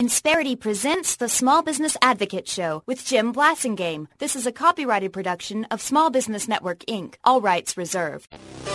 Insperity presents the Small Business Advocate Show with Jim Blasingame. This is a copyrighted production of Small Business Network, Inc. All rights reserved.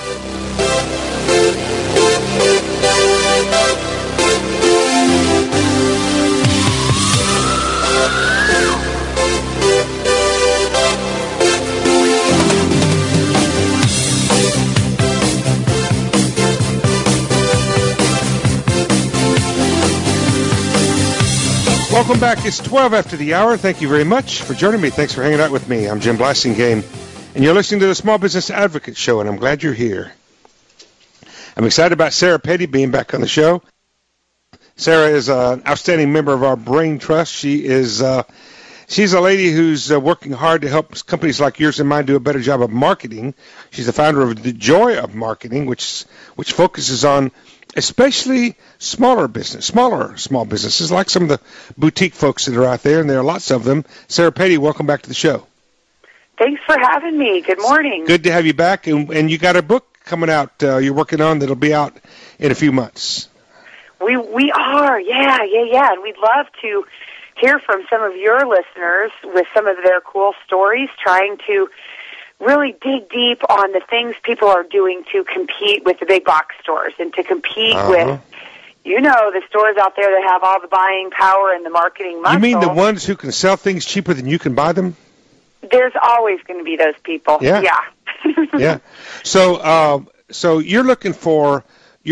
Welcome back. It's 12 after the hour. Thank you very much for joining me. Thanks for hanging out with me. I'm Jim Blasingame, and you're listening to the Small Business Advocate Show, and I'm glad you're here. I'm excited about Sarah Petty being back on the show. Sarah is an outstanding member of our Brain Trust. She's a lady who's working hard to help companies like yours and mine do a better job of marketing. She's the founder of The Joy of Marketing, which focuses on especially small businesses, like some of the boutique folks that are out there, and there are lots of them. Sarah Petty, welcome back to the show. Thanks for having me. Good morning. Good to have you back, and you got a book coming out you're working on that'll be out in a few months. We are, yeah, and we'd love to hear from some of your listeners with some of their cool stories, trying to really dig deep on the things people are doing to compete with the big box stores and to compete with, the stores out there that have all the buying power and the marketing muscle. You mean the ones who can sell things cheaper than you can buy them? There's always going to be those people. Yeah. Yeah. So you're looking for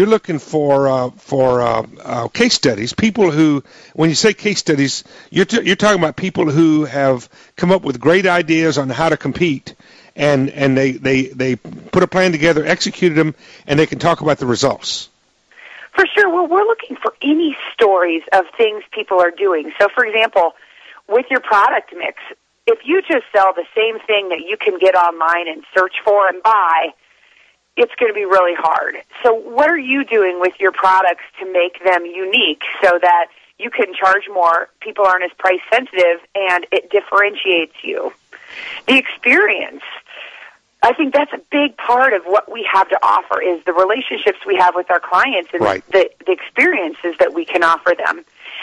case studies. People who, when you say case studies, you're talking about people who have come up with great ideas on how to compete. And they put a plan together, executed them, and they can talk about the results. For sure. Well, we're looking for any stories of things people are doing. So, for example, with your product mix, if you just sell the same thing that you can get online and search for and buy, it's going to be really hard. So what are you doing with your products to make them unique so that you can charge more, people aren't as price sensitive, and it differentiates you? The experience. I think that's a big part of what we have to offer is the relationships we have with our clients and the experiences that we can offer them.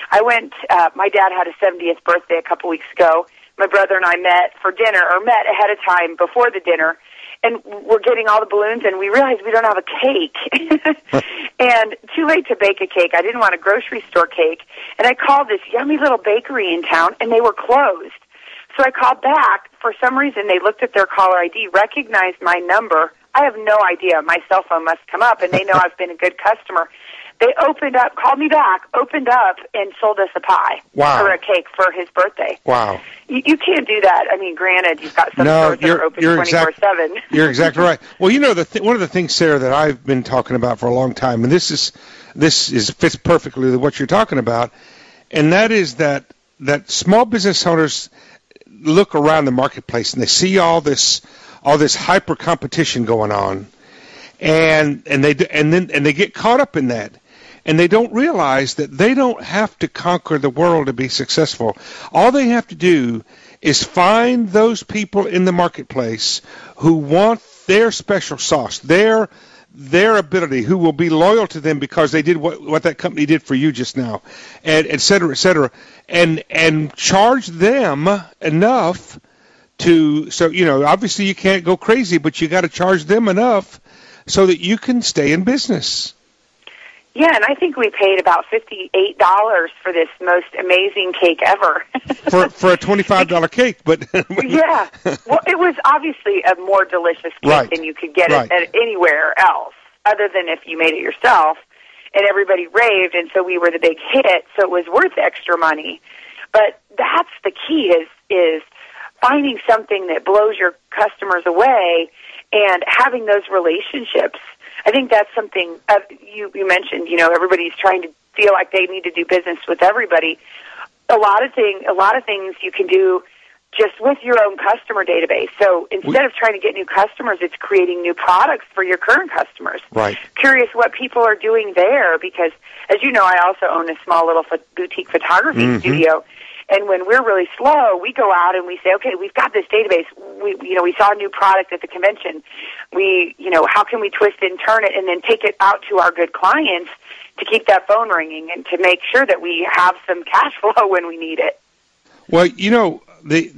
My dad had a 70th birthday a couple weeks ago. My brother and I met ahead of time before the dinner, and we're getting all the balloons, and we realized we don't have a cake. And too late to bake a cake. I didn't want a grocery store cake. And I called this yummy little bakery in town, and they were closed. So I called back. For some reason, they looked at their caller ID, recognized my number. I have no idea. My cell phone must come up, and they know I've been a good customer. They called me back, opened up, and sold us a pie or a cake for his birthday. Wow. You can't do that. I mean, granted, you've got some stores that are open 24/7. You're exactly right. Well, one of the things, Sarah, that I've been talking about for a long time, and this fits perfectly with what you're talking about, and that is that small business owners look around the marketplace and they see all this hyper competition going on, and they get caught up in that. And they don't realize that they don't have to conquer the world to be successful. All they have to do is find those people in the marketplace who want their special sauce, their ability, who will be loyal to them because they did what that company did for you just now, and et cetera, and charge them enough obviously you can't go crazy, but you got to charge them enough so that you can stay in business. Yeah, and I think we paid about $58 for this most amazing cake ever. for a $25 cake, but yeah. Well, it was obviously a more delicious cake than you could get it at anywhere else, other than if you made it yourself. And everybody raved, and so we were the big hit. So it was worth extra money. But that's the key: is finding something that blows your customers away and having those relationships. I think that's something you mentioned. Everybody's trying to feel like they need to do business with everybody. A lot of things you can do just with your own customer database. So instead of trying to get new customers, it's creating new products for your current customers. Right. Curious what people are doing there because, as you know, I also own a small little boutique photography studio. And when we're really slow, we go out and we say, okay, we've got this database. We saw a new product at the convention. How can we twist and turn it and then take it out to our good clients to keep that phone ringing and to make sure that we have some cash flow when we need it. Well, you know, the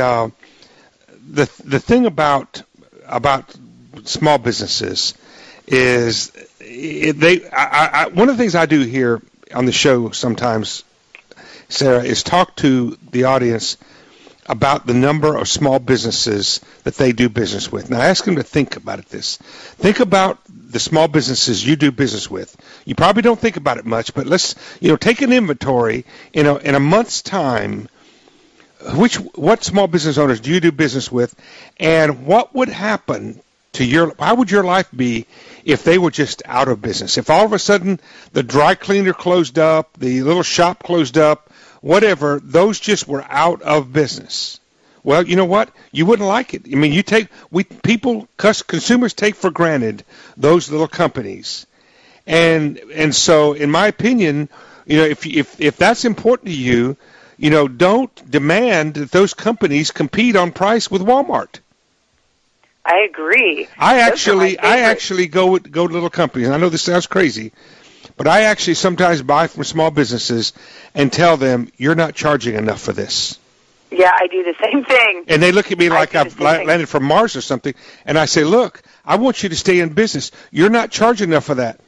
thing about small businesses is one of the things I do here on the show sometimes, Sarah, is talk to the audience about the number of small businesses that they do business with. Now, ask them to think about Think about the small businesses you do business with. You probably don't think about it much, but let's, take an inventory in a month's time. What small business owners do you do business with, and what would happen to how would your life be if they were just out of business? If all of a sudden the dry cleaner closed up, the little shop closed up, whatever, those just were out of business. Well, you know what? You wouldn't like it. I mean, consumers take for granted those little companies. And so, in my opinion, if that's important to you, don't demand that those companies compete on price with Walmart. I agree. I actually go to little companies, and I know this sounds crazy, but I actually sometimes buy from small businesses and tell them, you're not charging enough for this. Yeah, I do the same thing. And they look at me like I've landed from Mars or something, and I say, look, I want you to stay in business. You're not charging enough for that.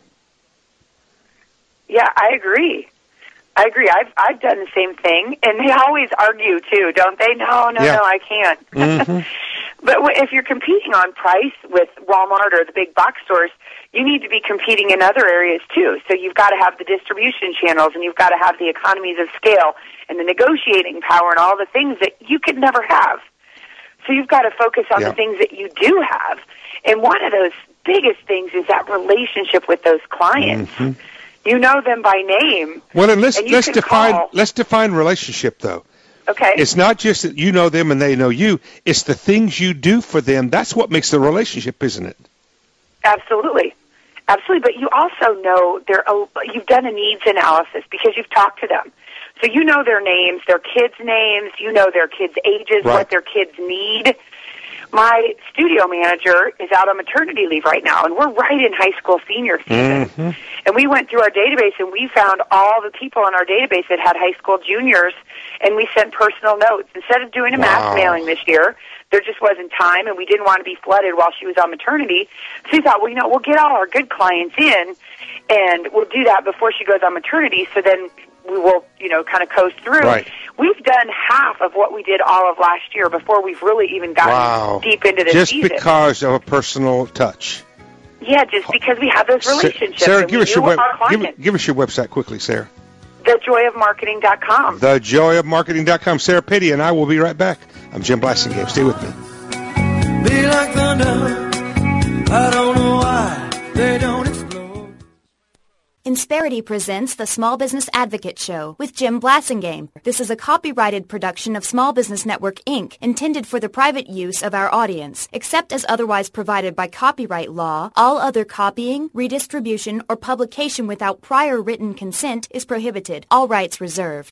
Yeah, I agree. I've done the same thing, and they always argue too, don't they? No, I can't. Mm-hmm. But if you're competing on price with Walmart or the big box stores, you need to be competing in other areas too. So you've got to have the distribution channels, and you've got to have the economies of scale and the negotiating power and all the things that you could never have. So you've got to focus on the things that you do have. And one of those biggest things is that relationship with those clients. Mm-hmm. You know them by name. Well, and let's define relationship, though. Okay. It's not just that you know them and they know you. It's the things you do for them. That's what makes the relationship, isn't it? Absolutely. But you also know you've done a needs analysis because you've talked to them. So you know their names, their kids' names, you know their kids' ages, right. What their kids need. My studio manager is out on maternity leave right now, and we're right in high school senior season. Mm-hmm. And we went through our database, and we found all the people in our database that had high school juniors, and we sent personal notes. Instead of doing a mass mailing this year, there just wasn't time, and we didn't want to be flooded while she was on maternity. So we thought, well, we'll get all our good clients in, and we'll do that before she goes on maternity, so then we will, kind of coast through. Right. We've done half of what we did all of last year before we've really even gotten deep into this season. Just because of a personal touch. Yeah, just because we have those relationships. Sarah, give us your website quickly, Sarah. TheJoyOfMarketing.com. TheJoyOfMarketing.com. Sarah Petty and I will be right back. I'm Jim Blasingame. Stay with me. Be like thunder. I don't know why they don't explode. Insperity presents the Small Business Advocate Show with Jim Blasingame. This is a copyrighted production of Small Business Network, Inc., intended for the private use of our audience. Except as otherwise provided by copyright law, all other copying, redistribution, or publication without prior written consent is prohibited. All rights reserved.